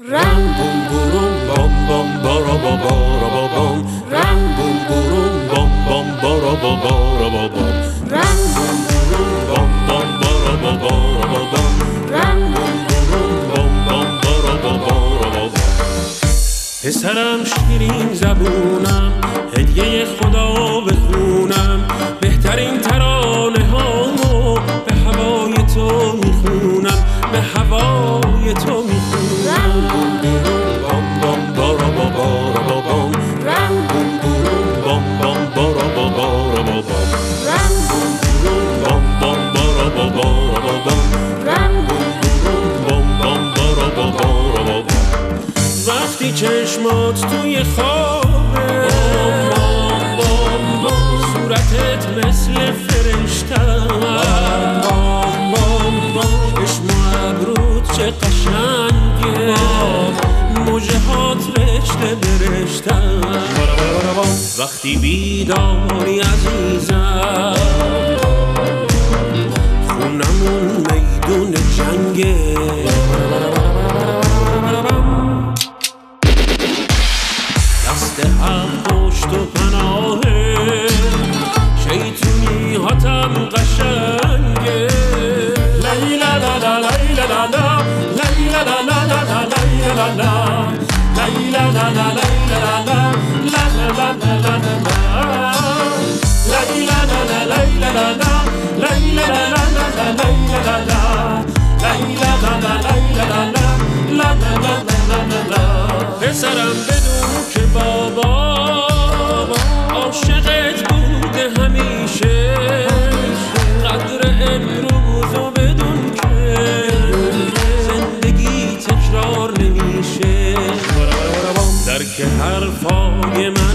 Ram bum burum bam bam bara ba bara ba bam. Ram bum burum bam bam bara ba bara ba bam. Ram bum burum bam bam bara ba bara ba bam. Ram bum burum bam bam bara ba bara ba bam. پسرم شیرین زبونم، هدیه خدا بخونم، بهترین ترانه هامو به هوای تو میخونم، به هوای تو میخونم. بام بام بارا با بارا با بام. رم بوم بوم بام بام بارا با بارا با بام. رم بوم بوم بام بام بارا با بارا با بام. رم بوم بوم بام بام بارا با بارا با بام. وقتی چشمات توی خوابه، صورتت مثل فرشته، چشم و ابروت چه قشنگه، موجه هات رشته برشته. وقتی بیداری عزیزم، خونمون میدون جنگه. دست هم پشت و پناهه، شیطونی هاتم قشنگه. لیلا لا لا لیلا لا لا لیلا لا لا لا لیلا لا لا لیلا لا لا لیلا لا لا لا لا لا لا لیلا لا لا لیلا لا لا لیلا لا لا لا لیلا لا لا لیلا لا لا لیلا لا لا لا لا لا. پسرم بدون که بابا عاشقت بوده همیشه، قدر امروزو بدون که زندگی تکرار نمیشه. درک حرفای من